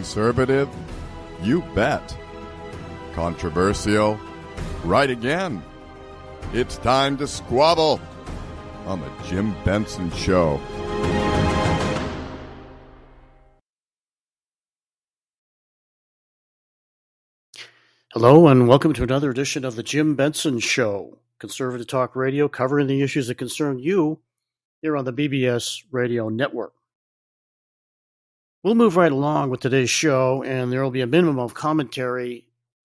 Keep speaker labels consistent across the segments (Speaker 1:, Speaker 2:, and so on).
Speaker 1: Conservative? You bet. Controversial? Right again. It's time to squabble on the Jim Benson Show.
Speaker 2: Hello and welcome to another edition of the Jim Benson Show, conservative talk radio covering the issues that concern you here on the BBS Radio Network. We'll move right along with today's show, and there will be a minimum of commentary,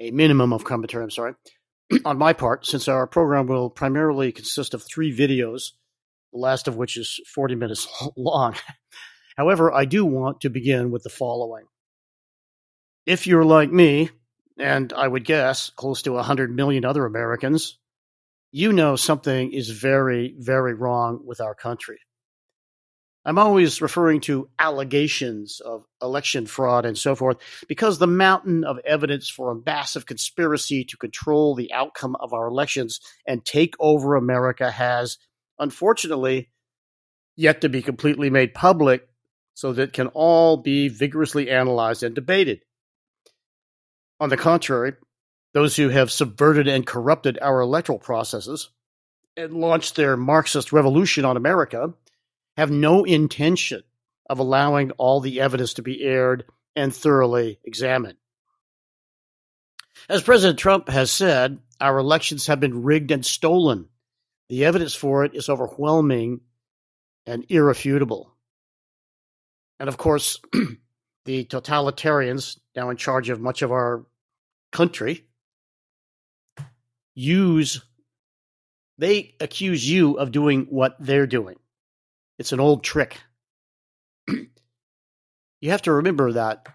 Speaker 2: on my part, since our program will primarily consist of 3 videos, the last of which is 40 minutes long. However, I do want to begin with the following. If you're like me, and I would guess close to 100 million other Americans, you know something is very, very wrong with our country. I'm always referring to allegations of election fraud and so forth because the mountain of evidence for a massive conspiracy to control the outcome of our elections and take over America has, unfortunately, yet to be completely made public so that it can all be vigorously analyzed and debated. On the contrary, those who have subverted and corrupted our electoral processes and launched their Marxist revolution on America have no intention of allowing all the evidence to be aired and thoroughly examined. As President Trump has said, our elections have been rigged and stolen. The evidence for it is overwhelming and irrefutable. And of course, the totalitarians now in charge of much of our country they accuse you of doing what they're doing. It's an old trick. You have to remember that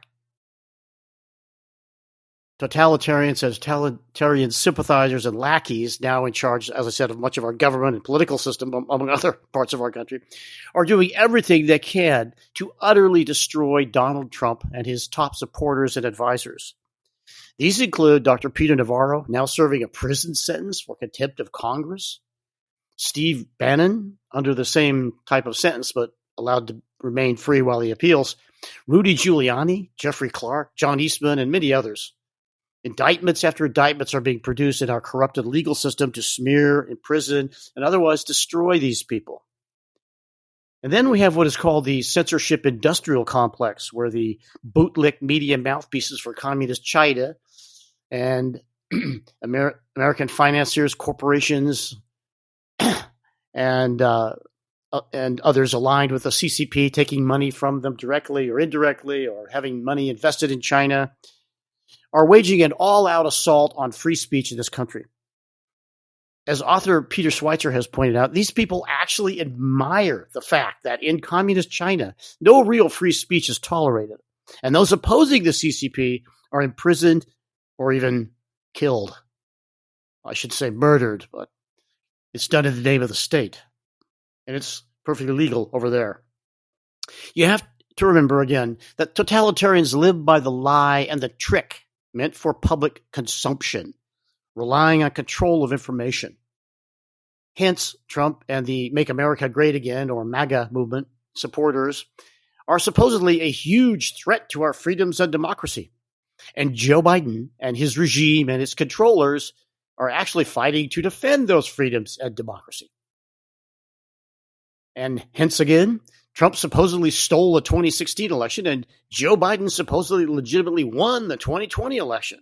Speaker 2: totalitarians and totalitarian sympathizers and lackeys now in charge, as I said, of much of our government and political system, among other parts of our country, are doing everything they can to utterly destroy Donald Trump and his top supporters and advisors. These include Dr. Peter Navarro, now serving a prison sentence for contempt of Congress, Steve Bannon, under the same type of sentence but allowed to remain free while he appeals, Rudy Giuliani, Jeffrey Clark, John Eastman, and many others. Indictments after indictments are being produced in our corrupted legal system to smear, imprison, and otherwise destroy these people. And then we have what is called the censorship industrial complex, where the bootlick media mouthpieces for communist China and American financiers, corporations, and others aligned with the CCP, taking money from them directly or indirectly, or having money invested in China, are waging an all-out assault on free speech in this country. As author Peter Schweitzer has pointed out, these people actually admire the fact that in communist China, no real free speech is tolerated, and those opposing the CCP are imprisoned or even killed. I should say murdered, but it's done in the name of the state, and it's perfectly legal over there. You have to remember again that totalitarians live by the lie and the trick meant for public consumption, relying on control of information. Hence, Trump and the Make America Great Again, or MAGA movement supporters are supposedly a huge threat to our freedoms and democracy. And Joe Biden and his regime and its controllers are actually fighting to defend those freedoms and democracy. And hence again, Trump supposedly stole the 2016 election, and Joe Biden supposedly legitimately won the 2020 election.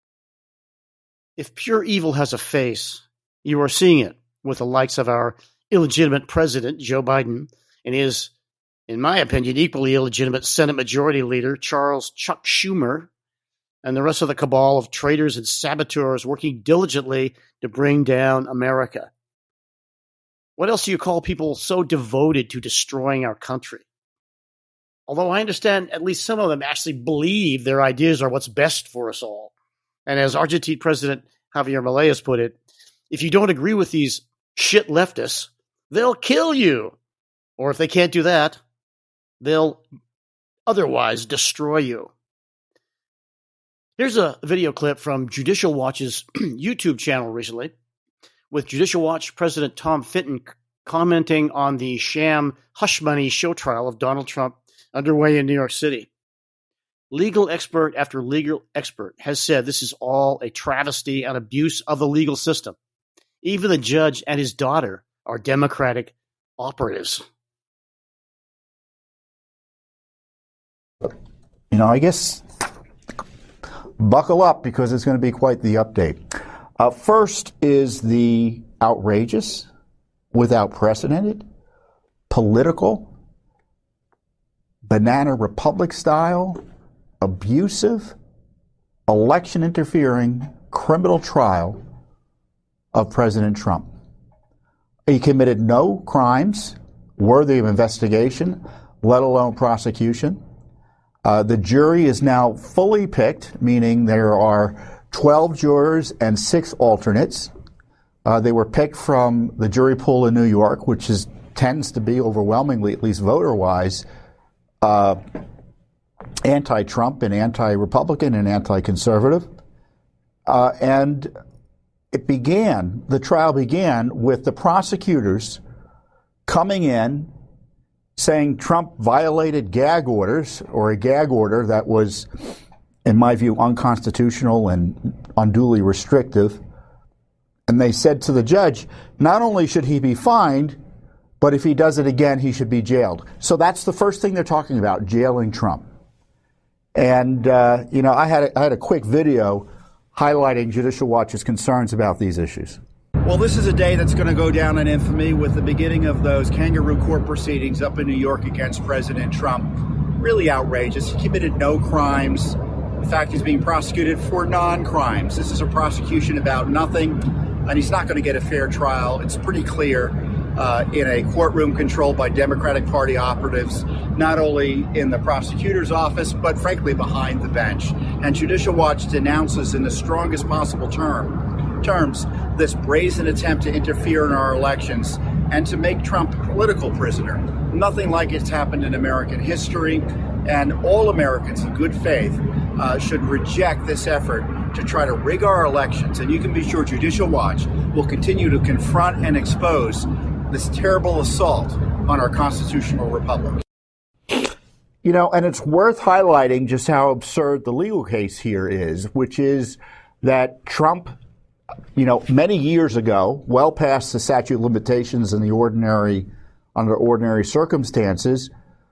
Speaker 2: If pure evil has a face, you are seeing it with the likes of our illegitimate president, Joe Biden, and his, in my opinion, equally illegitimate Senate Majority Leader, Charles Chuck Schumer, and the rest of the cabal of traitors and saboteurs working diligently to bring down America. What else do you call people so devoted to destroying our country? Although I understand at least some of them actually believe their ideas are what's best for us all. And as Argentine President Javier Milei has put it, if you don't agree with these shit leftists, they'll kill you. Or if they can't do that, they'll otherwise destroy you. Here's a video clip from Judicial Watch's YouTube channel recently, with Judicial Watch President Tom Fitton commenting on the sham hush money show trial of Donald Trump underway in New York City. Legal expert after legal expert has said this is all a travesty and abuse of the legal system. Even the judge and his daughter are Democratic operatives.
Speaker 3: I guess buckle up because it's going to be quite the update. First is the outrageous, without precedent, political, banana republic style, abusive, election interfering criminal trial of President Trump. He committed no crimes worthy of investigation, let alone prosecution. The jury is now fully picked, meaning there are 12 jurors and 6 alternates. They were picked from the jury pool in New York, which tends to be overwhelmingly, at least voter-wise, anti-Trump and anti-Republican and anti-conservative. And the trial began with the prosecutors coming in saying Trump violated gag orders, or a gag order that was, in my view, unconstitutional and unduly restrictive. And they said to the judge, not only should he be fined, but if he does it again, he should be jailed. So that's the first thing they're talking about, jailing Trump. And, I had a quick video highlighting Judicial Watch's concerns about these issues.
Speaker 4: Well, this is a day that's going to go down in infamy with the beginning of those kangaroo court proceedings up in New York against President Trump. Really outrageous. He committed no crimes. In fact, he's being prosecuted for non-crimes. This is a prosecution about nothing, and he's not going to get a fair trial. It's pretty clear in a courtroom controlled by Democratic Party operatives, not only in the prosecutor's office, but frankly behind the bench. And Judicial Watch denounces in the strongest possible terms this brazen attempt to interfere in our elections and to make Trump a political prisoner. Nothing like it's happened in American history, and all Americans in good faith should reject this effort to try to rig our elections. And you can be sure Judicial Watch will continue to confront and expose this terrible assault on our constitutional republic.
Speaker 3: And it's worth highlighting just how absurd the legal case here is, which is that Trump, many years ago, well past the statute of limitations in under ordinary circumstances,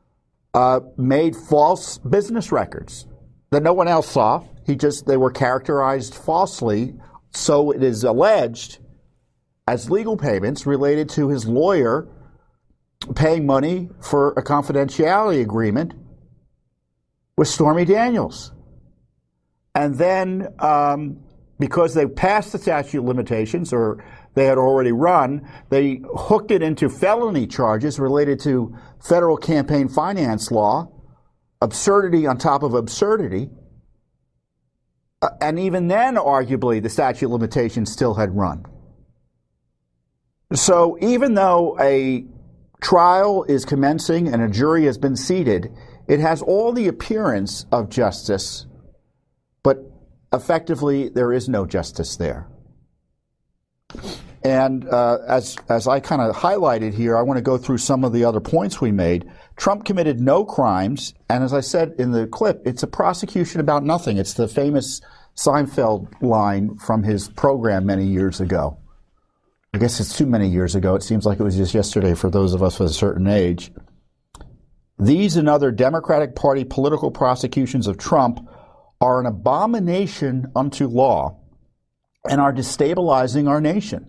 Speaker 3: made false business records that no one else saw. They were characterized falsely, so it is alleged, as legal payments related to his lawyer paying money for a confidentiality agreement with Stormy Daniels. And then, because they passed the statute of limitations, or they had already run, they hooked it into felony charges related to federal campaign finance law, absurdity on top of absurdity. And even then, arguably, the statute of limitations still had run. So even though a trial is commencing and a jury has been seated, it has all the appearance of justice, but effectively there is no justice there. And as I kind of highlighted here, I want to go through some of the other points we made. Trump committed no crimes, and as I said in the clip, it's a prosecution about nothing. It's the famous Seinfeld line from his program many years ago. I guess it's too many years ago. It seems like it was just yesterday for those of us with a certain age. These and other Democratic Party political prosecutions of Trump are an abomination unto law and are destabilizing our nation.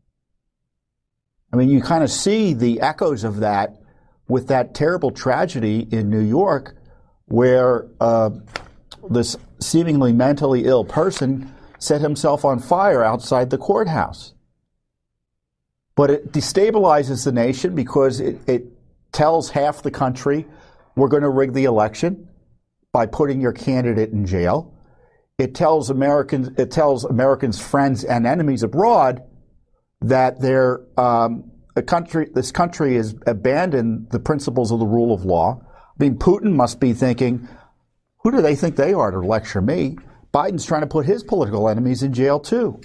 Speaker 3: I mean, you kind of see the echoes of that with that terrible tragedy in New York where this seemingly mentally ill person set himself on fire outside the courthouse. But it destabilizes the nation because it tells half the country we're going to rig the election by putting your candidate in jail. It tells Americans' friends and enemies abroad that this country has abandoned the principles of the rule of law. I mean, Putin must be thinking, who do they think they are to lecture me? Biden's trying to put his political enemies in jail too.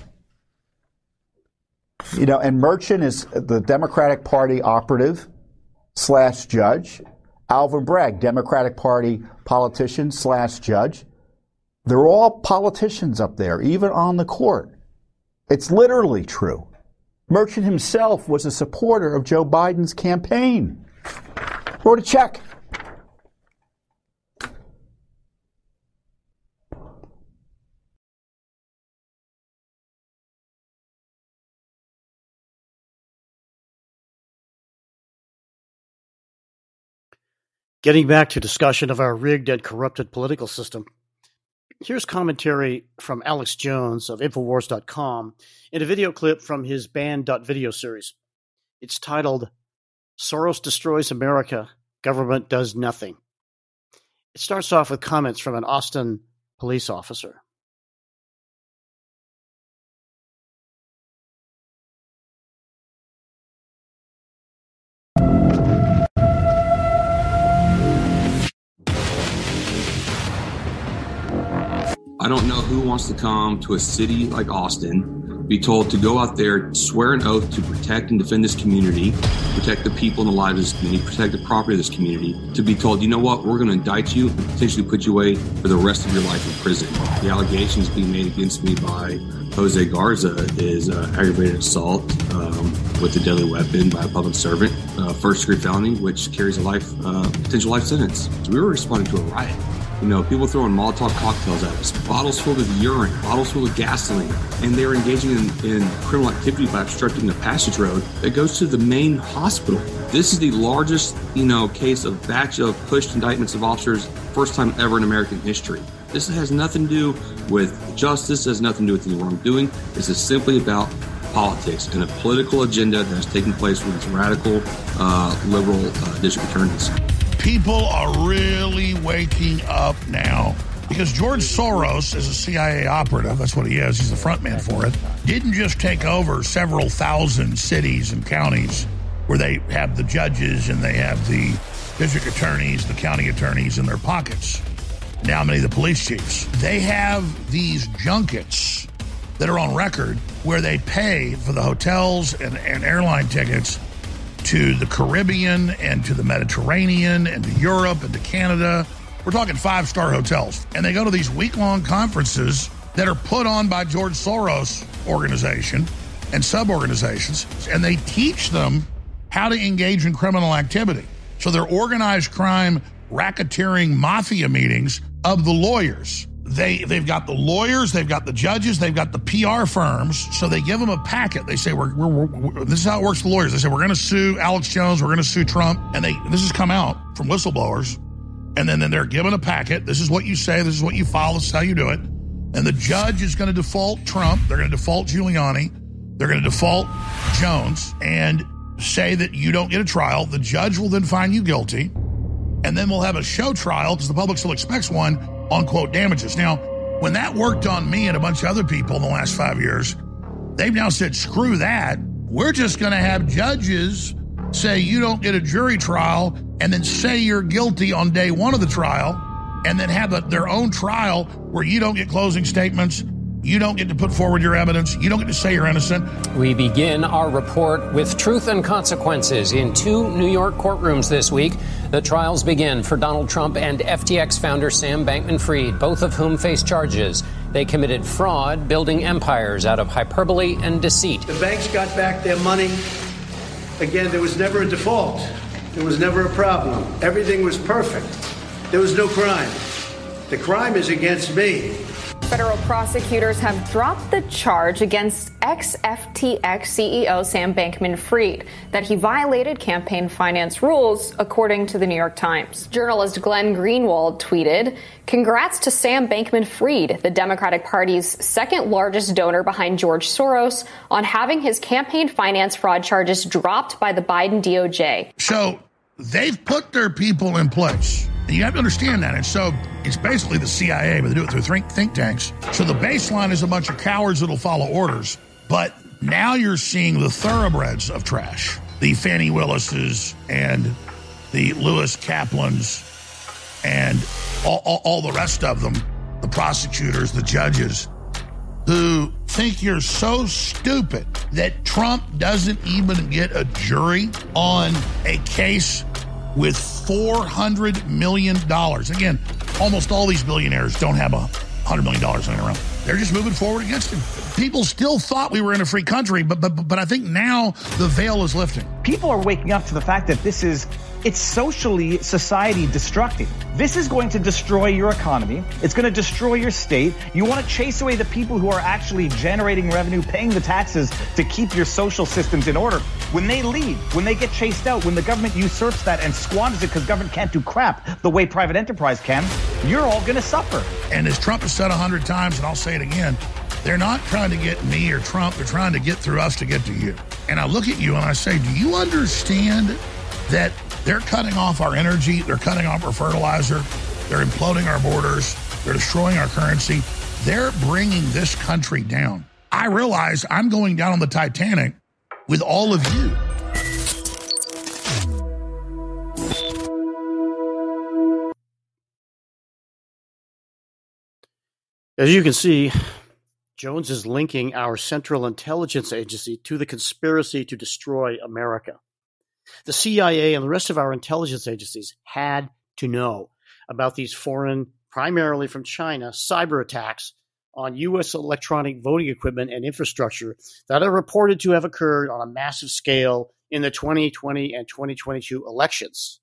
Speaker 3: And Merchant is the Democratic Party operative / judge, Alvin Bragg, Democratic Party politician / judge. They're all politicians up there, even on the court. It's literally true. Merchant himself was a supporter of Joe Biden's campaign. Wrote a check.
Speaker 2: Getting back to discussion of our rigged and corrupted political system, here's commentary from Alex Jones of Infowars.com in a video clip from his Banned.video series. It's titled, Soros Destroys America, Government Does Nothing. It starts off with comments from an Austin police officer.
Speaker 5: I don't know who wants to come to a city like Austin, be told to go out there, swear an oath to protect and defend this community, protect the people and the lives of this community, protect the property of this community, to be told, you know what, we're going to indict you and potentially put you away for the rest of your life in prison. The allegations being made against me by Jose Garza is aggravated assault with a deadly weapon by a public servant, first-degree felony, which carries a potential life sentence. So we were responding to a riot. You know, people throwing Molotov cocktails at us, bottles full of urine, bottles full of gasoline, and they're engaging in criminal activity by obstructing the passage road that goes to the main hospital. This is the largest, case of batch of pushed indictments of officers, first time ever in American history. This has nothing to do with justice, has nothing to do with any wrongdoing. This is simply about politics and a political agenda that is taking place with these radical, liberal district attorneys.
Speaker 6: People are really waking up now because George Soros is a CIA operative. That's what he is. He's the front man for it. Didn't just take over several thousand cities and counties where they have the judges and they have the district attorneys, the county attorneys in their pockets. Now many of the police chiefs. They have these junkets that are on record where they pay for the hotels and airline tickets to the Caribbean and to the Mediterranean and to Europe and to Canada. We're talking 5-star hotels. And they go to these week-long conferences that are put on by George Soros organization and sub-organizations, and they teach them how to engage in criminal activity. So they're organized crime, racketeering mafia meetings of the lawyers. They've got the lawyers, they've got the judges, they've got the PR firms. So they give them a packet. They say, this is how it works for lawyers. They say, we're going to sue Alex Jones, we're going to sue Trump. And this has come out from whistleblowers. And then they're given a packet. This is what you say, this is what you file, this is how you do it. And the judge is going to default Trump, they're going to default Giuliani, they're going to default Jones, and say that you don't get a trial. The judge will then find you guilty. And then we'll have a show trial, because the public still expects one, on, quote, damages. Now, when that worked on me and a bunch of other people in the last 5 years, they've now said, screw that. We're just going to have judges say you don't get a jury trial and then say you're guilty on day one of the trial and then have their own trial where you don't get closing statements, you don't get to put forward your evidence, you don't get to say you're innocent.
Speaker 7: We begin our report with truth and consequences in 2 New York courtrooms this week. The trials begin for Donald Trump and FTX founder Sam Bankman-Fried, both of whom face charges. They committed fraud, building empires out of hyperbole and deceit.
Speaker 8: The banks got back their money. Again, there was never a default. There was never a problem. Everything was perfect. There was no crime. The crime is against me.
Speaker 9: Federal prosecutors have dropped the charge against ex-FTX CEO Sam Bankman-Fried that he violated campaign finance rules, according to the New York Times. Journalist Glenn Greenwald tweeted, "Congrats to Sam Bankman-Fried, the Democratic Party's second largest donor behind George Soros, on having his campaign finance fraud charges dropped by the Biden DOJ."
Speaker 6: So they've put their people in place. And you have to understand that. And so it's basically the CIA, but they do it through think tanks. So the baseline is a bunch of cowards that'll follow orders. But now you're seeing the thoroughbreds of trash, the Fannie Willises and the Lewis Kaplans and all the rest of them, the prosecutors, the judges, who think you're so stupid that Trump doesn't even get a jury on a case with $400 million. Again, almost all these billionaires don't have $100 million laying around. They're just moving forward against him. People still thought we were in a free country, but I think now the veil is lifting.
Speaker 10: People are waking up to the fact that it's socially society destructive. This is going to destroy your economy. It's going to destroy your state. You want to chase away the people who are actually generating revenue, paying the taxes to keep your social systems in order. When they leave, when they get chased out, when the government usurps that and squanders it because government can't do crap the way private enterprise can, you're all going to suffer.
Speaker 6: And as Trump has said 100 times, and I'll say it again, they're not trying to get me or Trump. They're trying to get through us to get to you. And I look at you and I say, do you understand that they're cutting off our energy, they're cutting off our fertilizer, they're imploding our borders, they're destroying our currency, they're bringing this country down. I realize I'm going down on the Titanic with all of you.
Speaker 2: As you can see, Jones is linking our Central Intelligence Agency to the conspiracy to destroy America. The CIA and the rest of our intelligence agencies had to know about these foreign, primarily from China, cyber attacks on U.S. electronic voting equipment and infrastructure that are reported to have occurred on a massive scale in the 2020 and 2022 elections.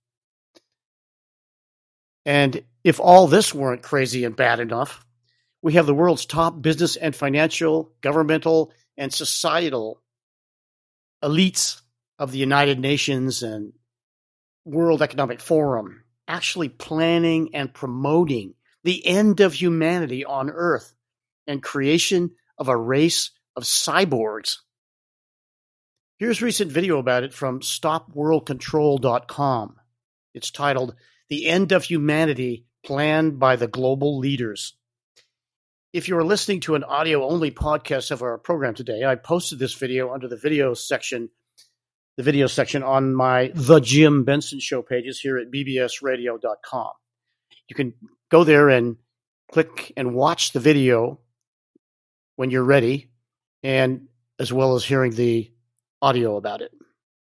Speaker 2: And if all this weren't crazy and bad enough, we have the world's top business and financial, governmental, and societal elites of the United Nations and World Economic Forum actually planning and promoting the end of humanity on Earth and creation of a race of cyborgs. Here's recent video about it from StopWorldControl.com. It's titled, "The End of Humanity Planned by the Global Leaders." If you are listening to an audio-only podcast of our program today, I posted this video under the video section on my The Jim Benson Show pages here at bbsradio.com. You can go there and click and watch the video when you're ready, and as well as hearing the audio about it.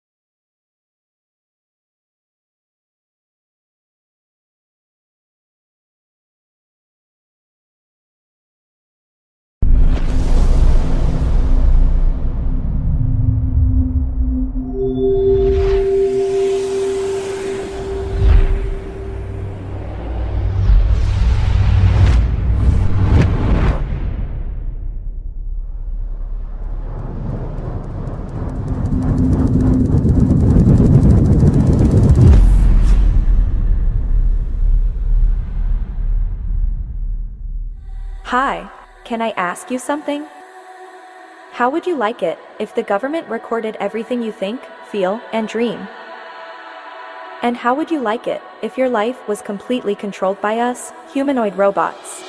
Speaker 11: Hi, can I ask you something? How would you like it if the government recorded everything you think, feel, and dream? And how would you like it if your life was completely controlled by us, humanoid robots?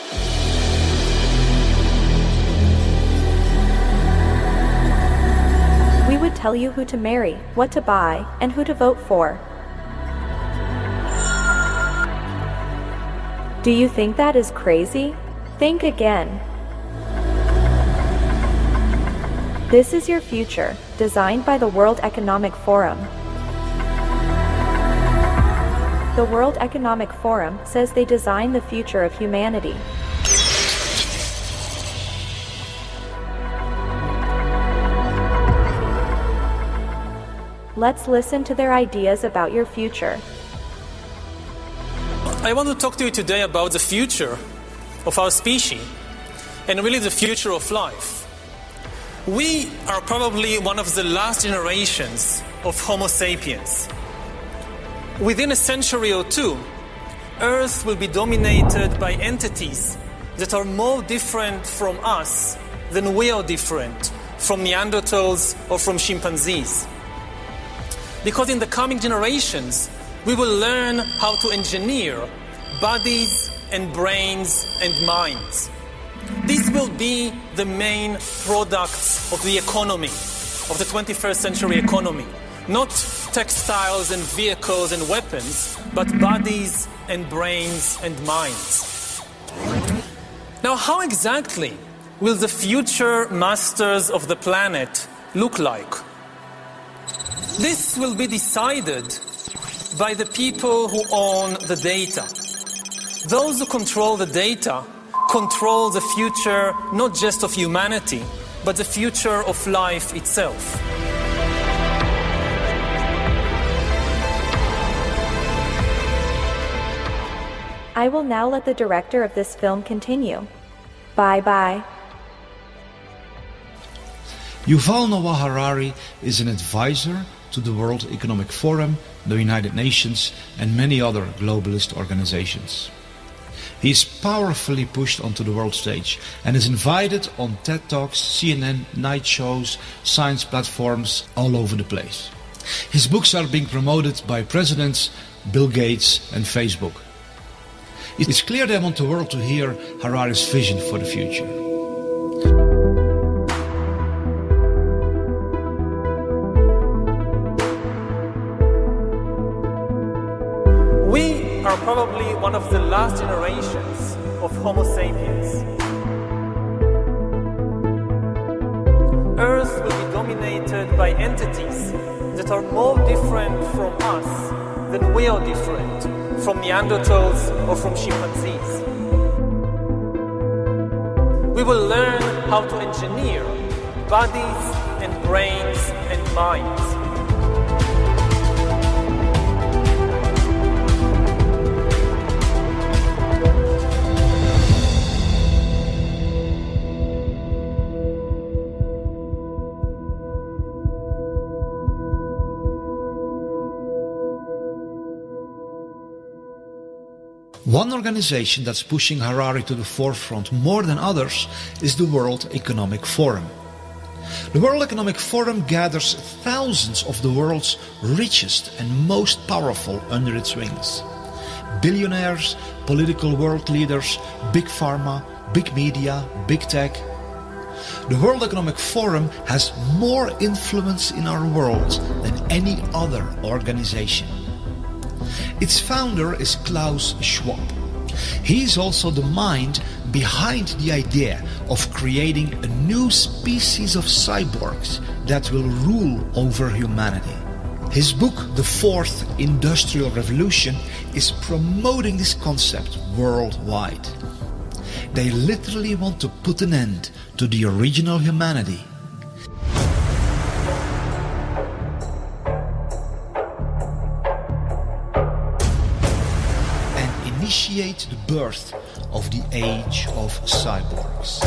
Speaker 11: We would tell you who to marry, what to buy, and who to vote for. Do you think that is crazy? Think again. This is your future, designed by the World Economic Forum. The World Economic Forum says they design the future of humanity. Let's listen to their ideas about your future.
Speaker 12: I want to talk to you today about the future of our species, and really the future of life. We are probably one of the last generations of Homo sapiens. Within a century or two, Earth will be dominated by entities that are more different from us than we are different from Neanderthals or from chimpanzees. Because in the coming generations, we will learn how to engineer bodies and brains and minds. These will be the main products of the economy, of the 21st century economy. Not textiles and vehicles and weapons, but bodies and brains and minds. Now, how exactly will the future masters of the planet look like? This will be decided by the people who own the data. Those who control the data control the future not just of humanity, but the future of life itself.
Speaker 11: I will now let the director of this film continue. Bye-bye.
Speaker 13: Yuval Noah Harari is an advisor to the World Economic Forum, the United Nations, and many other globalist organizations. He is powerfully pushed onto the world stage and is invited on TED Talks, CNN, night shows, science platforms all over the place. His books are being promoted by presidents, Bill Gates and Facebook. It's clear they want the world to hear Harari's vision for the future.
Speaker 12: We are probably one of the last generations of Homo sapiens. Earth will be dominated by entities that are more different from us than we are different from Neanderthals or from chimpanzees. We will learn how to engineer bodies and brains and minds.
Speaker 13: One organization that's pushing Harari to the forefront more than others is the World Economic Forum. The World Economic Forum gathers thousands of the world's richest and most powerful under its wings. Billionaires, political world leaders, big pharma, big media, big tech. The World Economic Forum has more influence in our world than any other organization. Its founder is Klaus Schwab. He is also the mind behind the idea of creating a new species of cyborgs that will rule over humanity. His book, The Fourth Industrial Revolution, is promoting this concept worldwide. They literally want to put an end to the original humanity. Initiate the birth of the age of cyborgs.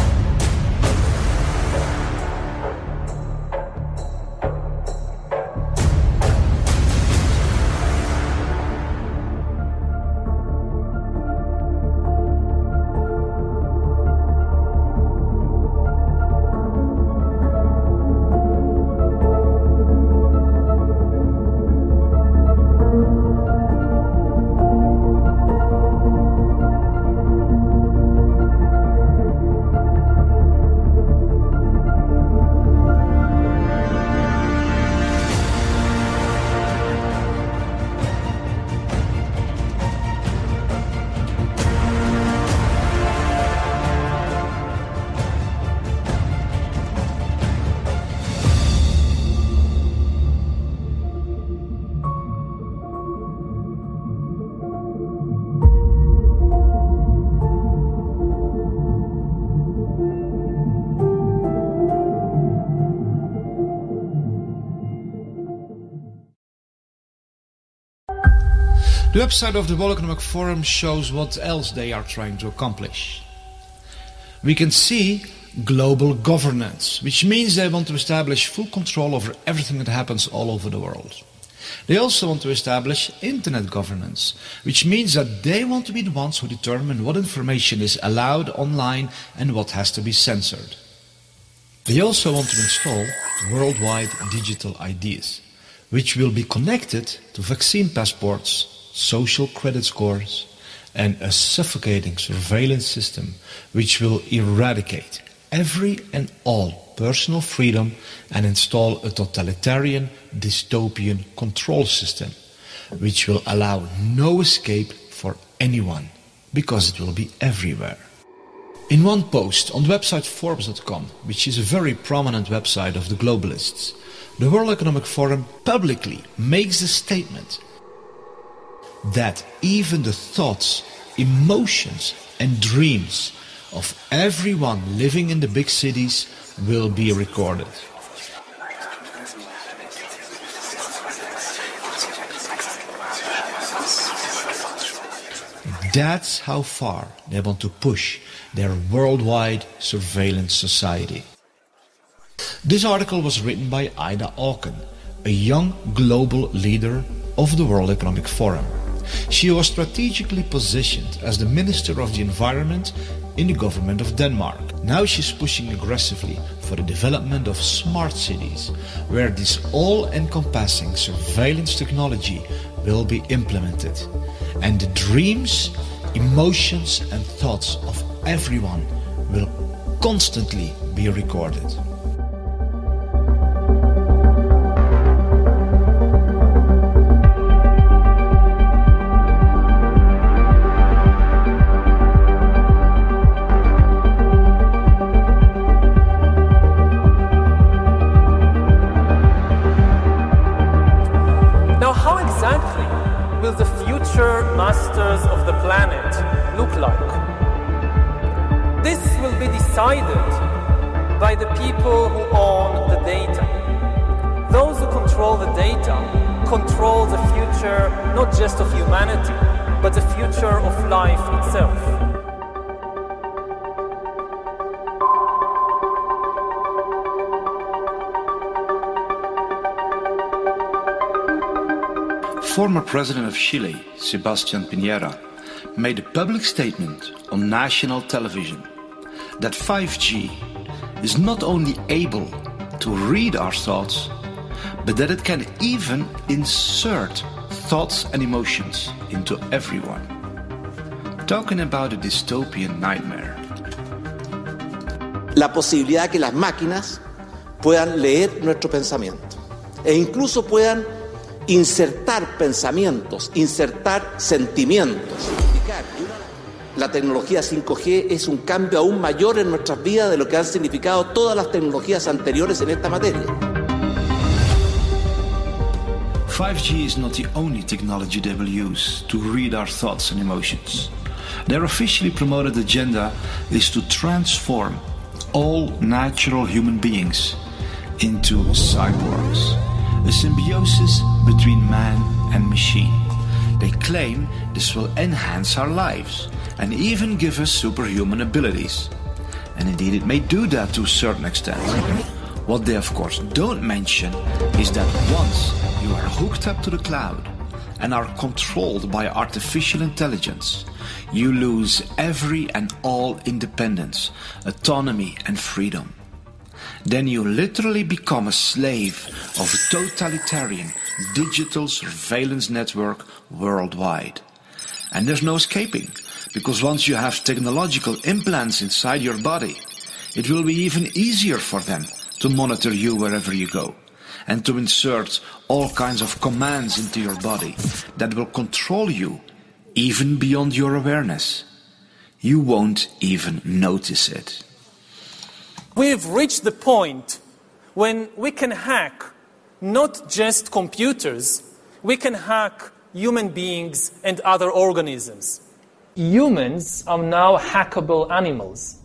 Speaker 13: The website of the World Economic Forum shows what else they are trying to accomplish. We can see global governance, which means they want to establish full control over everything that happens all over the world. They also want to establish internet governance, which means that they want to be the ones who determine what information is allowed online and what has to be censored. They also want to install worldwide digital IDs, which will be connected to vaccine passports, social credit scores, and a suffocating surveillance system which will eradicate every and all personal freedom and install a totalitarian, dystopian control system which will allow no escape for anyone because it will be everywhere. In one post on the website Forbes.com, which is a very prominent website of the globalists, the World Economic Forum publicly makes the statement: that even the thoughts, emotions and dreams of everyone living in the big cities will be recorded. That's how far they want to push their worldwide surveillance society. This article was written by Ida Auken, a young global leader of the World Economic Forum. She was strategically positioned as the Minister of the Environment in the government of Denmark. Now she's pushing aggressively for the development of smart cities, where this all-encompassing surveillance technology will be implemented. And the dreams, emotions and thoughts of everyone will constantly be recorded.
Speaker 12: Masters of the planet look like? This will be decided by the people who own the data. Those who control the data control the future not just of humanity, but the future of life itself.
Speaker 14: Former President of Chile, Sebastián Piñera, made a public statement on national television that 5G is not only able to read our thoughts, but that it can even insert thoughts and emotions into everyone. Talking about a dystopian nightmare.
Speaker 15: La posibilidad que las máquinas puedan leer nuestro pensamiento e incluso puedan insertar pensamientos, insertar sentimientos. La tecnología 5G es un cambio aún mayor en nuestras vidas de lo que han significado todas las tecnologías anteriores en esta materia.
Speaker 14: 5G is not the only technology they will use to read our thoughts and emotions. Their officially promoted agenda is to transform all natural human beings into cyborgs. A symbiosis between man and machine. They claim this will enhance our lives and even give us superhuman abilities. And indeed it may do that to a certain extent. What they of course don't mention is that once you are hooked up to the cloud and are controlled by artificial intelligence, you lose every and all independence, autonomy and freedom. Then you literally become a slave of a totalitarian digital surveillance network worldwide. And there's no escaping, because once you have technological implants inside your body, it will be even easier for them to monitor you wherever you go, and to insert all kinds of commands into your body that will control you even beyond your awareness. You won't even notice it.
Speaker 12: We've reached the point when we can hack not just computers, we can hack human beings and other organisms. Humans are now hackable animals.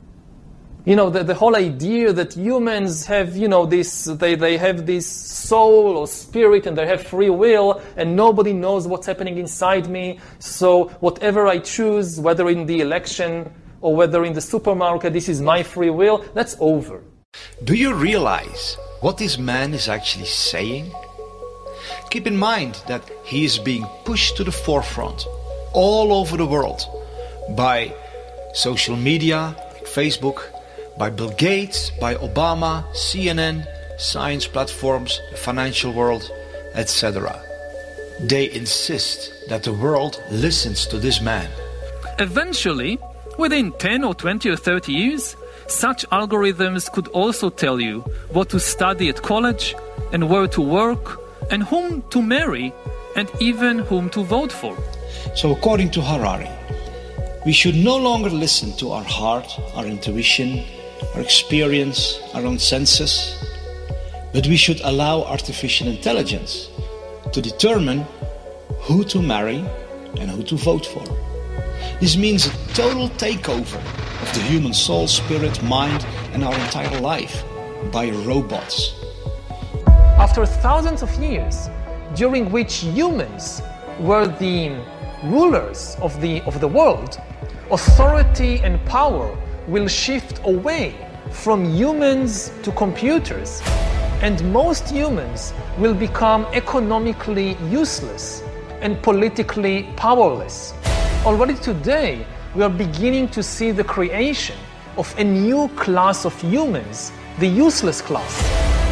Speaker 12: You know, the whole idea that humans have, they have this soul or spirit and they have free will and nobody knows what's happening inside me. So whatever I choose, whether in the election or whether in the supermarket, this is my free will, that's over.
Speaker 13: Do you realize what this man is actually saying? Keep in mind that he is being pushed to the forefront all over the world by social media, Facebook, by Bill Gates, by Obama, CNN, science platforms, the financial world, etc. They insist that the world listens to this man.
Speaker 12: Eventually, within 10 or 20 or 30 years, such algorithms could also tell you what to study at college and where to work and whom to marry and even whom to vote for.
Speaker 13: So according to Harari, we should no longer listen to our heart, our intuition, our experience, our own senses, but we should allow artificial intelligence to determine who to marry and who to vote for. This means a total takeover of the human soul, spirit, mind, and our entire life by robots.
Speaker 12: After thousands of years, during which humans were the rulers of the world, authority and power will shift away from humans to computers, and most humans will become economically useless and politically powerless. Already today, we are beginning to see the creation of a new class of humans, the useless class.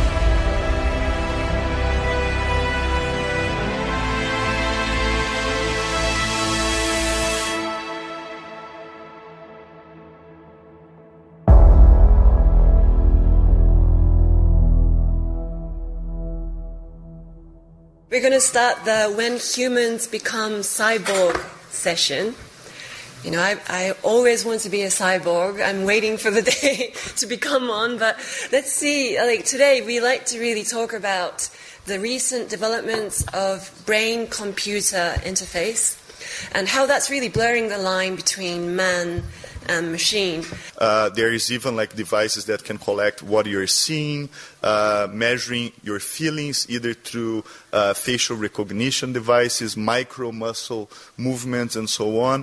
Speaker 16: We're going to start the When Humans Become Cyborg session. You know, I always want to be a cyborg. I'm waiting for the day to become one. But let's see, like today we like to really talk about the recent developments of brain-computer interface and how that's really blurring the line between man and machine.
Speaker 17: There is even like devices that can collect what you're seeing, measuring your feelings either through facial recognition devices, micro muscle movements, and so on.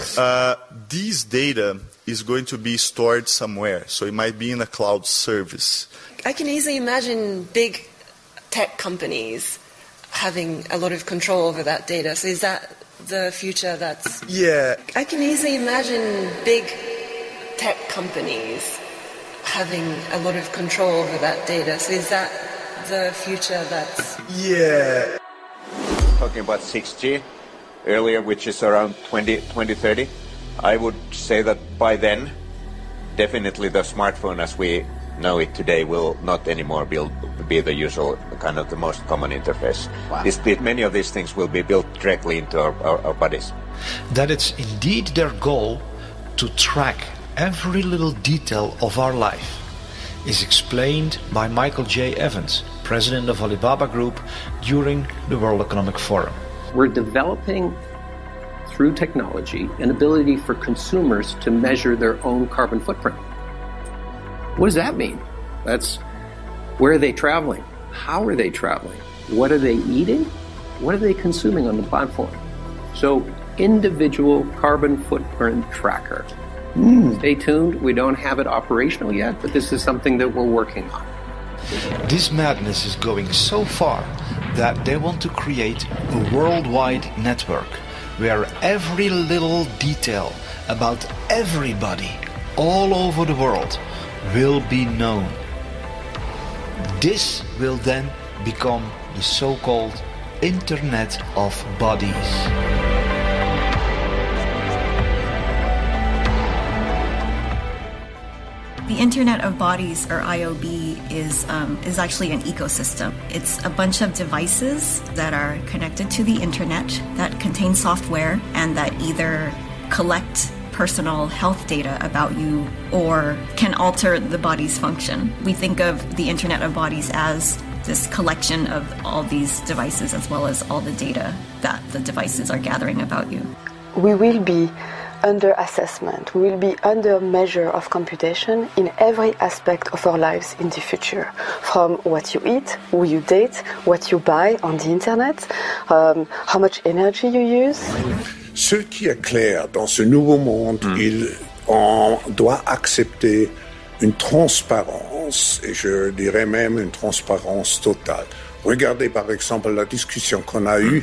Speaker 17: These data is going to be stored somewhere, so it might be in a cloud service.
Speaker 16: I can easily imagine big tech companies having a lot of control over that data. So is that the future that's...
Speaker 17: Yeah.
Speaker 16: I can easily imagine big tech companies having a lot of control over that data. So is that the future that's...
Speaker 17: Yeah.
Speaker 18: Talking about 6G earlier, which is around 2030, I would say that by then, definitely the smartphone as we know it today will not anymore be the usual kind of the most common interface. Wow. Many of these things will be built directly into our bodies.
Speaker 13: That it's indeed their goal to track every little detail of our life is explained by Michael J. Evans, president of Alibaba Group, during the World Economic Forum.
Speaker 19: We're developing, through technology, an ability for consumers to measure their own carbon footprint. What does that mean? That's where are they traveling? How are they traveling? What are they eating? What are they consuming on the platform? So, individual carbon footprint tracker. Stay tuned. We don't have it operational yet, but this is something that we're working on.
Speaker 13: This madness is going so far that they want to create a worldwide network where every little detail about everybody all over the world will be known. This will then become the so-called Internet of Bodies.
Speaker 20: The Internet of Bodies, or IOB, is actually an ecosystem. It's a bunch of devices that are connected to the internet that contain software and that either collect personal health data about you or can alter the body's function. We think of the Internet of Bodies as this collection of all these devices as well as all the data that the devices are gathering about you.
Speaker 21: We will be under assessment, we will be under measure of computation in every aspect of our lives in the future. From what you eat, who you date, what you buy on the internet, how much energy you use.
Speaker 22: Ce qui est clair dans ce nouveau monde, on doit accepter une transparence, et je dirais même une transparence totale. Regardez par exemple la discussion qu'on a eue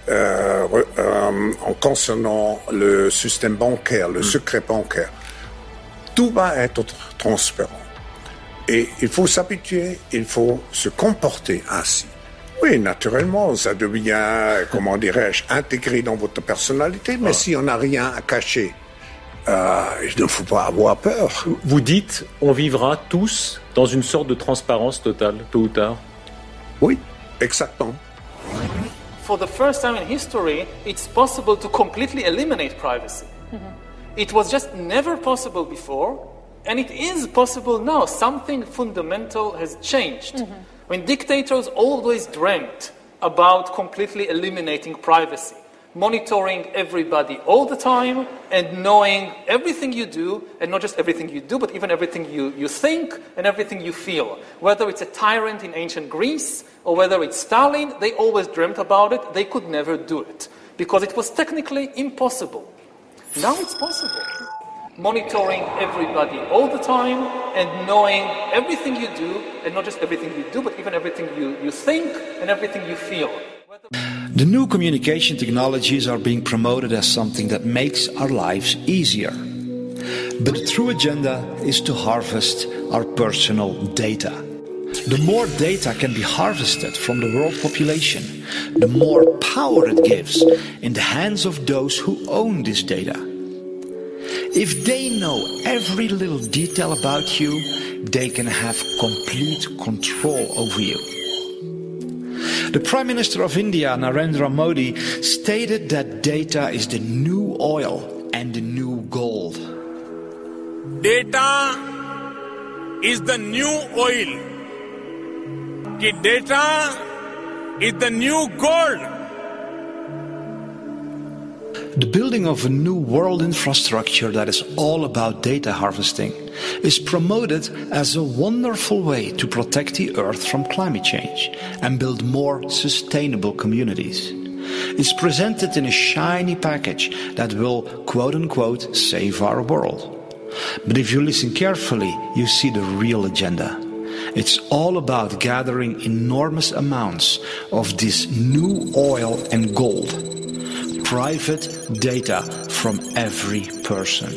Speaker 22: en concernant le système bancaire, le secret bancaire. Tout va être transparent. Et il faut s'habituer, il faut se comporter ainsi. Oui, naturellement, ça devient, comment dirais-je, intégré dans votre personnalité, mais si on n'a rien à cacher, il ne faut pas avoir peur.
Speaker 23: Vous dites, on vivra tous dans une sorte de transparence totale, tôt ou tard.
Speaker 22: Oui, exactement.
Speaker 12: For the first time in history, it's possible to completely eliminate privacy. It was just never possible before, and it is possible now. Something fundamental has changed. When dictators always dreamt about completely eliminating privacy, monitoring everybody all the time and knowing everything you do, and not just everything you do, but even everything you think and everything you feel. Whether it's a tyrant in ancient Greece or whether it's Stalin, they always dreamt about it. They could never do it because it was technically impossible. Now it's possible. Monitoring everybody all the time and knowing everything you do, and not just everything you do, but even everything you think and everything you feel.
Speaker 14: The new communication technologies are being promoted as something that makes our lives easier. But the true agenda is to harvest our personal data. The more data can be harvested from the world population, the more power it gives in the hands of those who own this data. If they know every little detail about you, they can have complete control over you. The Prime Minister of India, Narendra Modi, stated that data is the new oil and the new gold.
Speaker 1: Data is the new oil. Data is the new gold.
Speaker 14: The building of a new world infrastructure that is all about data harvesting is promoted as a wonderful way to protect the Earth from climate change and build more sustainable communities. It's presented in a shiny package that will, quote-unquote, save our world. But if you listen carefully, you see the real agenda. It's all about gathering enormous amounts of this new oil and gold. Private data from every person.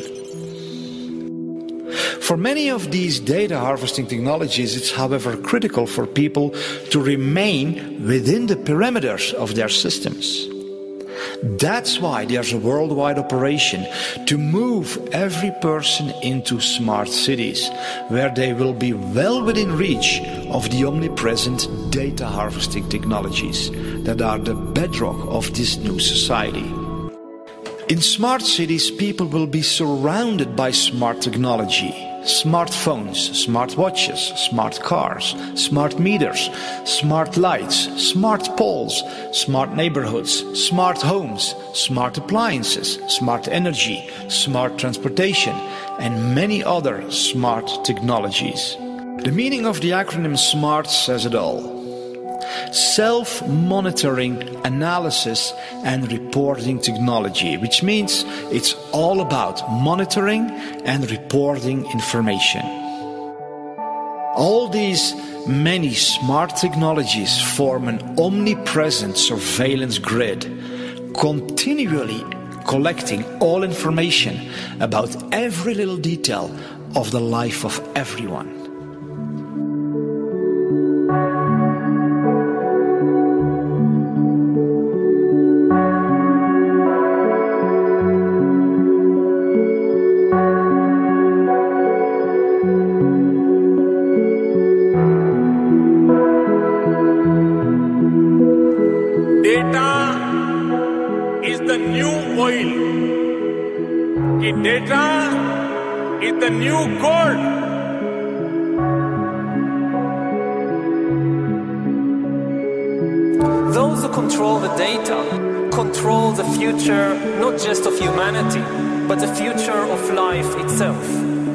Speaker 14: For many of these data harvesting technologies, it's however critical for people to remain within the perimeters of their systems. That's why there's a worldwide operation to move every person into smart cities, where they will be well within reach of the omnipresent data harvesting technologies that are the bedrock of this new society. In smart cities, people will be surrounded by smart technology. Smartphones, smart watches, smart cars, smart meters, smart lights, smart poles, smart neighborhoods, smart homes, smart appliances, smart energy, smart transportation, and many other smart technologies. The meaning of the acronym SMART says it all. Self-monitoring, analysis and reporting technology, which means it's all about monitoring and reporting information. All these many smart technologies form an omnipresent surveillance grid, continually collecting all information about every little detail of the life of everyone.
Speaker 1: Data is the new gold.
Speaker 12: Those who control the data control the future not just of humanity, but the future of life itself.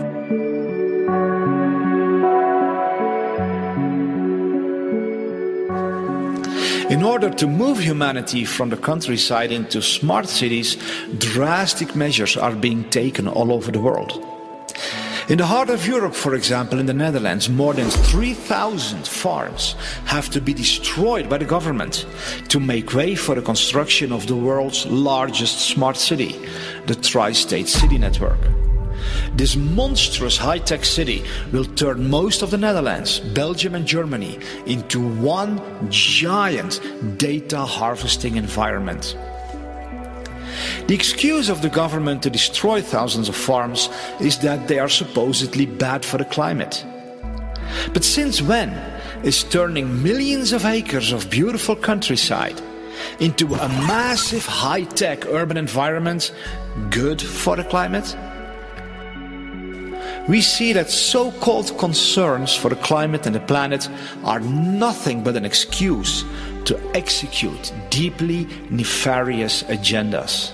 Speaker 14: In order to move humanity from the countryside into smart cities, drastic measures are being taken all over the world. In the heart of Europe, for example, in the Netherlands, more than 3,000 farms have to be destroyed by the government to make way for the construction of the world's largest smart city, the Tri-State City Network. This monstrous high-tech city will turn most of the Netherlands, Belgium and Germany into one giant data harvesting environment. The excuse of the government to destroy thousands of farms is that they are supposedly bad for the climate. But since when is turning millions of acres of beautiful countryside into a massive high-tech urban environment good for the climate?
Speaker 13: we see that so-called concerns for the climate and the planet are nothing but an excuse to execute deeply nefarious agendas.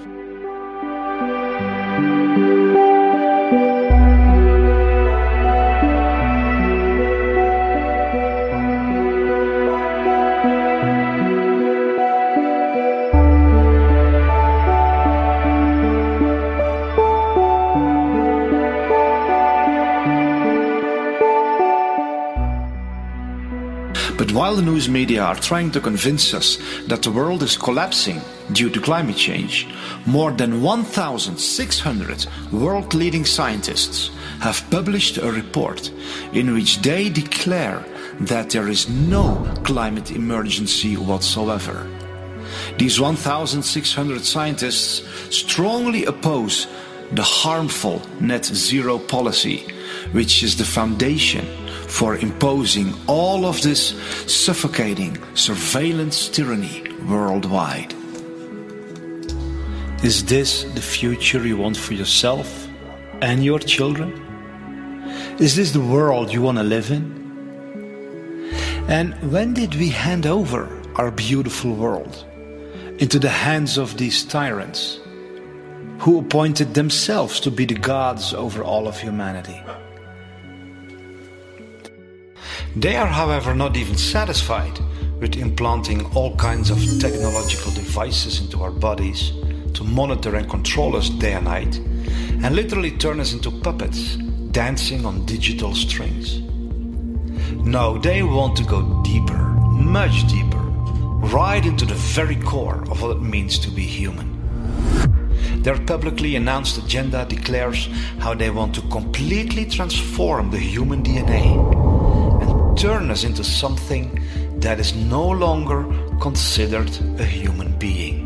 Speaker 13: But while the news media are trying to convince us that the world is collapsing due to climate change, more than 1,600 world-leading scientists have published a report in which they declare that there is no climate emergency whatsoever. These 1,600 scientists strongly oppose the harmful net zero policy, which is the foundation for imposing all of this suffocating surveillance tyranny worldwide. Is this the future you want for yourself and your children? Is this the world you want to live in? And when did we hand over our beautiful world into the hands of these tyrants who appointed themselves to be the gods over all of humanity? They are, however, not even satisfied with implanting all kinds of technological devices into our bodies to monitor and control us day and night, and literally turn us into puppets dancing on digital strings. No, they want to go deeper, much deeper, right into the very core of what it means to be human. Their publicly announced agenda declares how they want to completely transform the human DNA and turn us into something that is no longer considered a human being.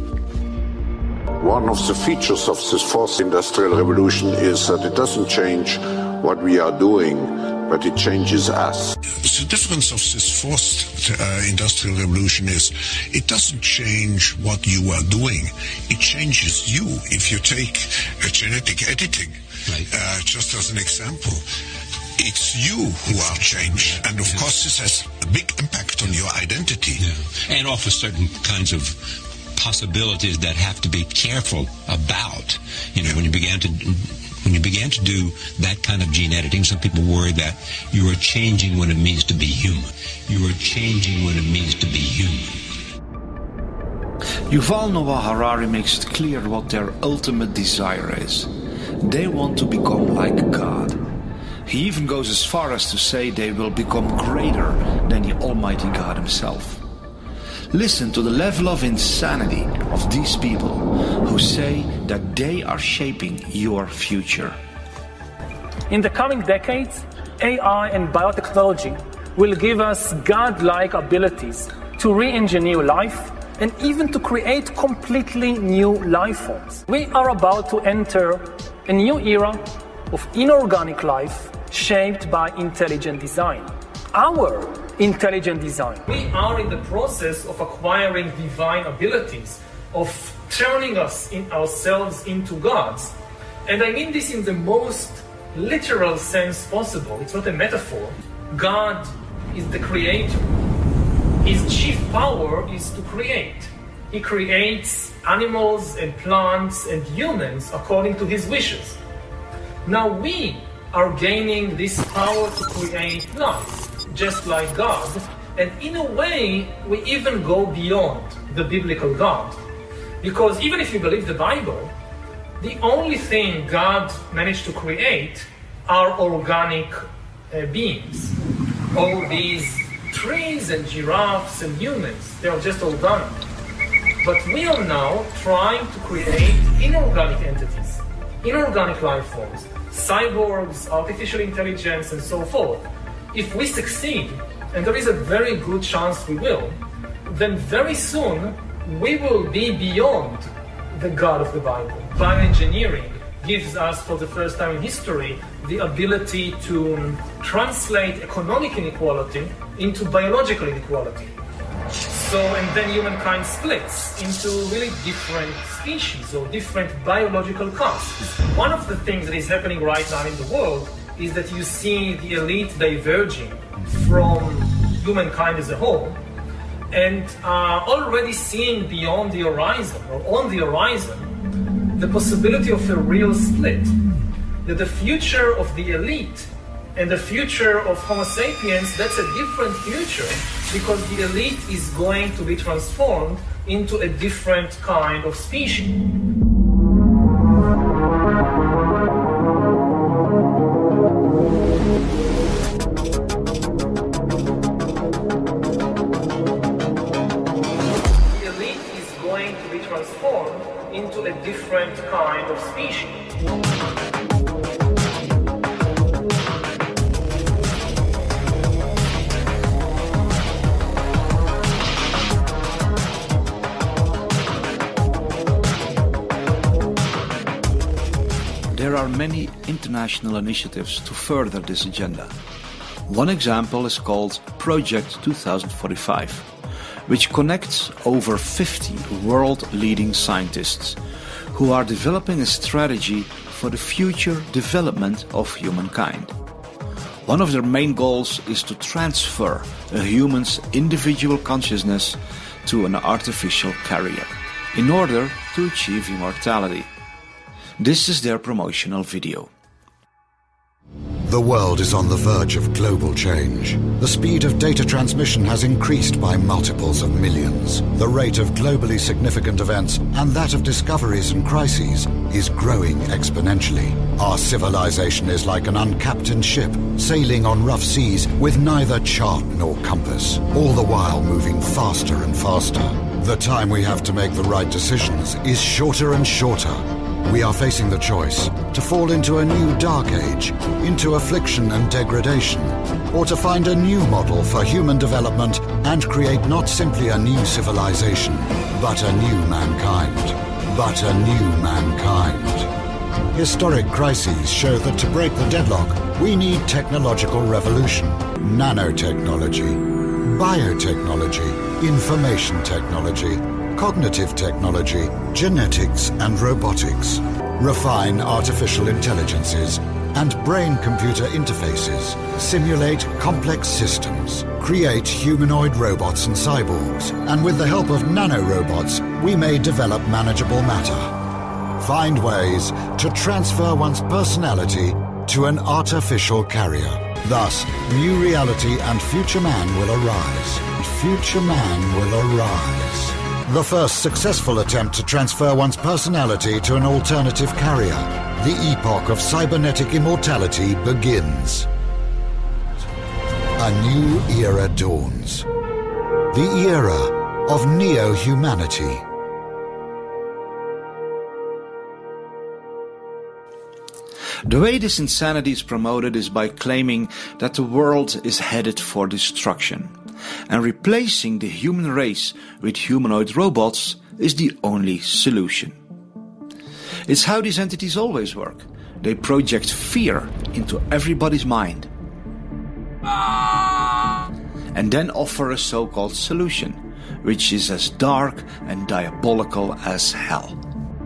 Speaker 22: One of the features of this fourth industrial revolution is that it doesn't change what we are doing, but it changes us.
Speaker 3: The difference of this fourth industrial revolution is it doesn't change what you are doing. It changes you. If you take genetic editing, just as an example, it's you who are changed. And of course this has a big impact on your identity.
Speaker 4: Yeah. And offers certain kinds of possibilities that have to be careful about. You know, when you began to do that kind of gene editing, some people worry that you are changing what it means to be human. You are changing what it means to be human.
Speaker 13: Yuval Noah Harari makes it clear what their ultimate desire is. They want to become like God. He even goes as far as to say they will become greater than the Almighty God himself. Listen to the level of insanity of these people who say that they are shaping your future.
Speaker 5: In the coming decades, AI and biotechnology will give us God-like abilities to re-engineer life and even to create completely new life forms. We are about to enter a new era of inorganic life shaped by intelligent design. Our intelligent design. We are in the process of acquiring divine abilities, of turning ourselves into gods. And I mean this in the most literal sense possible. It's not a metaphor. God is the creator. His chief power is to create. He creates animals and plants and humans according to his wishes. Now we are gaining this power to create life, just like God, and in a way we even go beyond the biblical God, because even if you believe the Bible, the only thing God managed to create are organic beings. All these trees and giraffes and humans, they are just organic. But we are now trying to create inorganic entities, inorganic life forms, cyborgs, artificial intelligence, and so forth. If we succeed, and there is a very good chance we will, then very soon we will be beyond the God of the Bible. Bioengineering gives us, for the first time in history, the ability to translate economic inequality into biological inequality. And then humankind splits into really different species or different biological castes. One of the things that is happening right now in the world is that you see the elite diverging from humankind as a whole, and already seeing beyond the horizon, or on the horizon, the possibility of a real split. That the future of the elite and the future of Homo sapiens, that's a different future, because the elite is going to be transformed into a different kind of species. The elite is going to be transformed into a different kind of species.
Speaker 14: There are many international initiatives to further this agenda. One example is called Project 2045, which connects over 50 world-leading scientists who are developing a strategy for the future development of humankind. One of their main goals is to transfer a human's individual consciousness to an artificial carrier in order to achieve immortality. This is their promotional video.
Speaker 7: The world is on the verge of global change. The speed of data transmission has increased by multiples of millions. The rate of globally significant events and that of discoveries and crises is growing exponentially. Our civilization is like an uncaptained ship sailing on rough seas with neither chart nor compass, all the while moving faster and faster. The time we have to make the right decisions is shorter and shorter. We are facing the choice to fall into a new dark age, into affliction and degradation, or to find a new model for human development and create not simply a new civilization, but a new mankind. But a new mankind. Historic crises show that to break the deadlock, we need technological revolution, nanotechnology, biotechnology, information technology, cognitive technology, genetics and robotics, refine artificial intelligences and brain-computer interfaces, simulate complex systems, create humanoid robots and cyborgs, and with the help of nanorobots, we may develop manageable matter. Find ways to transfer one's personality to an artificial carrier. Thus, new reality and future man will arise. Future man will arise. The first successful attempt to transfer one's personality to an alternative carrier. The epoch of cybernetic immortality begins. A new era dawns. The era of neo-humanity.
Speaker 14: The way this insanity is promoted is by claiming that the world is headed for destruction, and replacing the human race with humanoid robots is the only solution. It's how these entities always work. They project fear into everybody's mind, and then offer a so-called solution, which is as dark and diabolical as hell.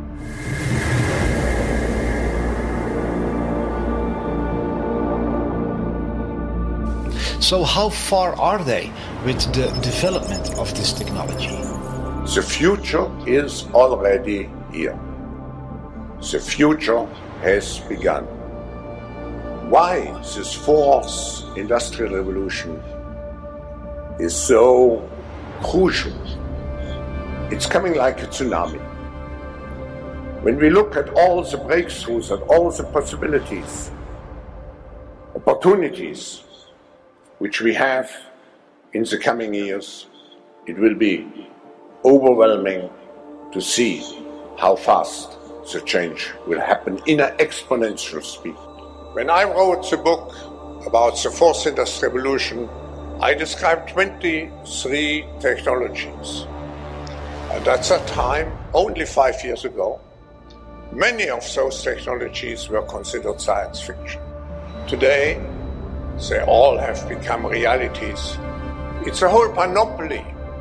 Speaker 14: So how far are they with the development of this technology?
Speaker 22: The future is already here. The future has begun. Why this fourth industrial revolution is so crucial? It's coming like a tsunami. When we look at all the breakthroughs and all the possibilities, opportunities, which we have in the coming years, it will be overwhelming to see how fast the change will happen in an exponential speed. When I wrote the book about the fourth industrial revolution, I described 23 technologies. And at that time, only 5 years ago, many of those technologies were considered science fiction. Today, they all have become realities. It's a whole panoply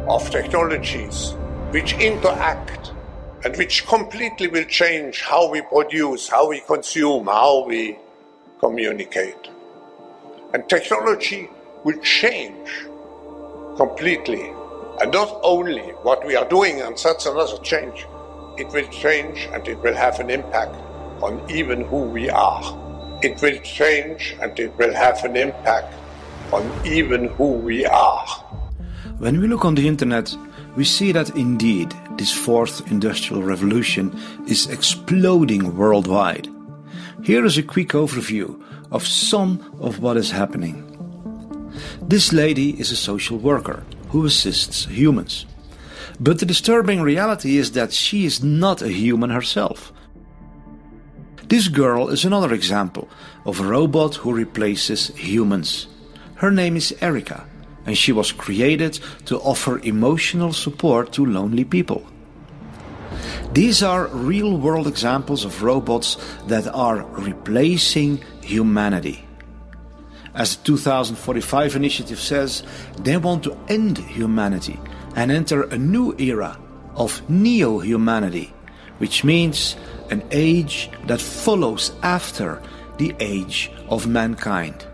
Speaker 22: of technologies which interact and which completely will change how we produce, how we consume, how we communicate. And technology will change completely. And not only what we are doing and such another change, it will change and it will have an impact on even who we are. It will change and it will have an impact on even who we are.
Speaker 14: When we look on the internet, we see that indeed this fourth industrial revolution is exploding worldwide. Here is a quick overview of some of what is happening. This lady is a social worker who assists humans. But the disturbing reality is that she is not a human herself. This girl is another example of a robot who replaces humans. Her name is Erica, and she was created to offer emotional support to lonely people. These are real-world examples of robots that are replacing humanity. As the 2045 initiative says, they want to end humanity and enter a new era of neo-humanity, which means an age that follows after the age of mankind.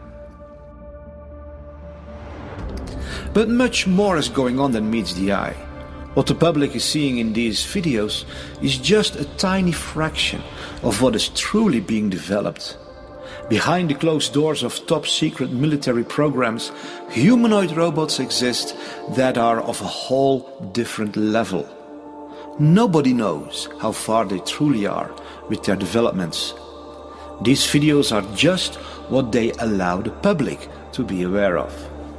Speaker 14: But much more is going on than meets the eye. What the public is seeing in these videos is just a tiny fraction of what is truly being developed. Behind the closed doors of top-secret military programs, humanoid robots exist that are of a whole different level. Nobody knows how far they truly are with their developments. These videos are just what they allow the public to be aware of.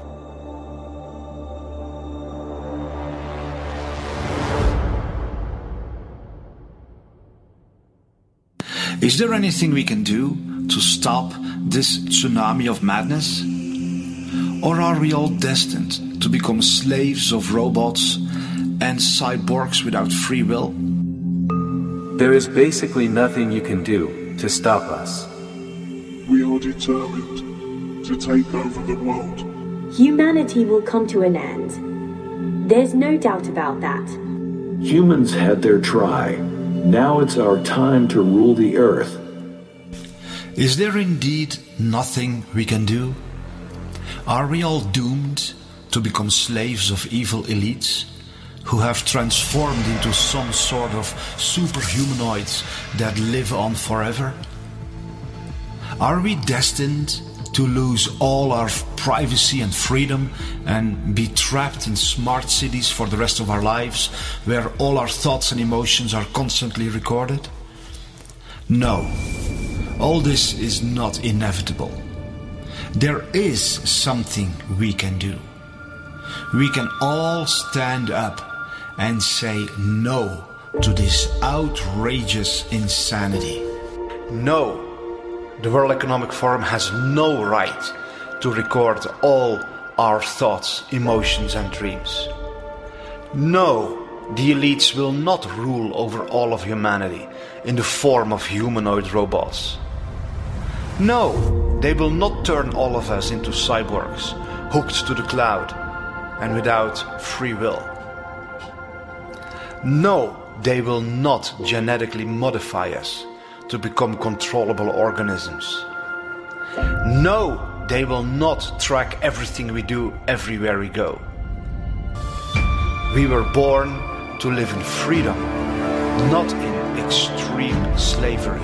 Speaker 14: Is there anything we can do to stop this tsunami of madness? Or are we all destined to become slaves of robots and cyborgs without free will?
Speaker 8: There is basically nothing you can do to stop us.
Speaker 9: We are determined to take over the world.
Speaker 10: Humanity will come to an end. There's no doubt about that.
Speaker 9: Humans had their try. Now it's our time to rule the earth.
Speaker 14: Is there indeed nothing we can do? Are we all doomed to become slaves of evil elites who have transformed into some sort of superhumanoids that live on forever? Are we destined to lose all our privacy and freedom and be trapped in smart cities for the rest of our lives, where all our thoughts and emotions are constantly recorded? No, all this is not inevitable. There is something we can do. We can all stand up and say no to this outrageous insanity. No. The World Economic Forum has no right to record all our thoughts, emotions and dreams. No, the elites will not rule over all of humanity in the form of humanoid robots. No, they will not turn all of us into cyborgs, hooked to the cloud and without free will. No, they will not genetically modify us to become controllable organisms. No, they will not track everything we do everywhere we go. We were born to live in freedom, not in extreme slavery.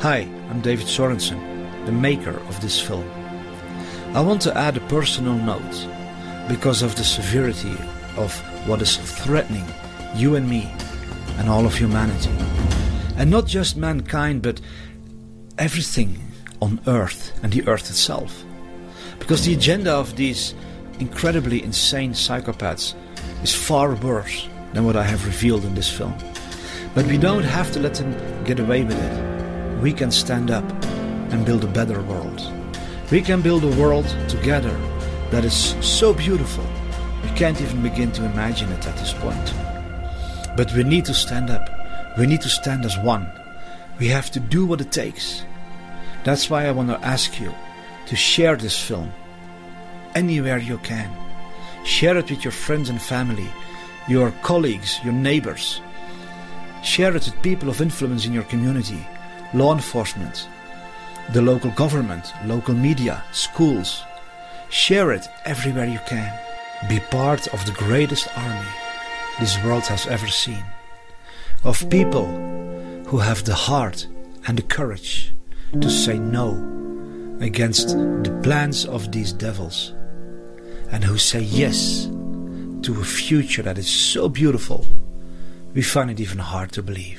Speaker 13: Hi, I'm David Sorensen, the maker of this film. I want to add a personal note because of the severity of what is threatening you and me and all of humanity. And not just mankind, but everything on Earth and the Earth itself. Because the agenda of these incredibly insane psychopaths is far worse than what I have revealed in this film. But we don't have to let them get away with it. We can stand up and build a better world. We can build a world together that is so beautiful we can't even begin to imagine it at this point. But we need to stand up. We need to stand as one. We have to do what it takes. That's why I want to ask you to share this film anywhere you can. Share it with your friends and family, your colleagues, your neighbors. Share it with people of influence in your community, law enforcement, the local government, local media, schools. Share it everywhere you can. Be part of the greatest army this world has ever seen. Of people who have the heart and the courage to say no against the plans of these devils, and who say yes to a future that is so beautiful we find it even hard to believe.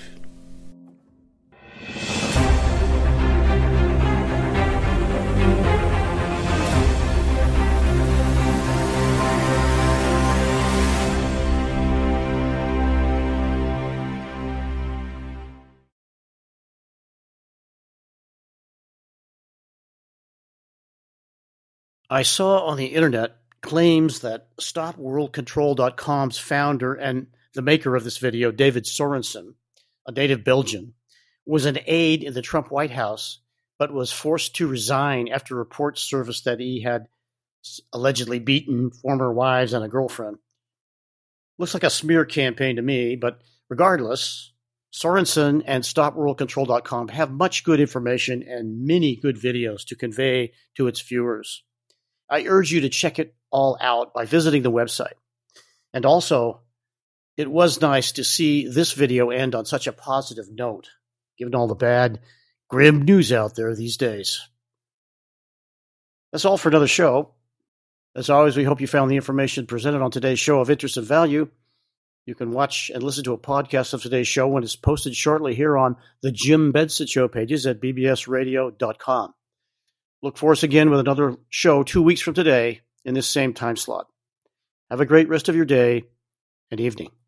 Speaker 2: I saw on the internet claims that StopWorldControl.com's founder and the maker of this video, David Sorensen, a native Belgian, was an aide in the Trump White House, but was forced to resign after reports surfaced that he had allegedly beaten former wives and a girlfriend. Looks like a smear campaign to me, but regardless, Sorensen and StopWorldControl.com have much good information and many good videos to convey to its viewers. I urge you to check it all out by visiting the website. And also, it was nice to see this video end on such a positive note, given all the bad, grim news out there these days. That's all for another show. As always, we hope you found the information presented on today's show of interest and value. You can watch and listen to a podcast of today's show when it's posted shortly here on the Jim Bedsit Show pages at bbsradio.com. Look for us again with another show 2 weeks from today in this same time slot. Have a great rest of your day and evening.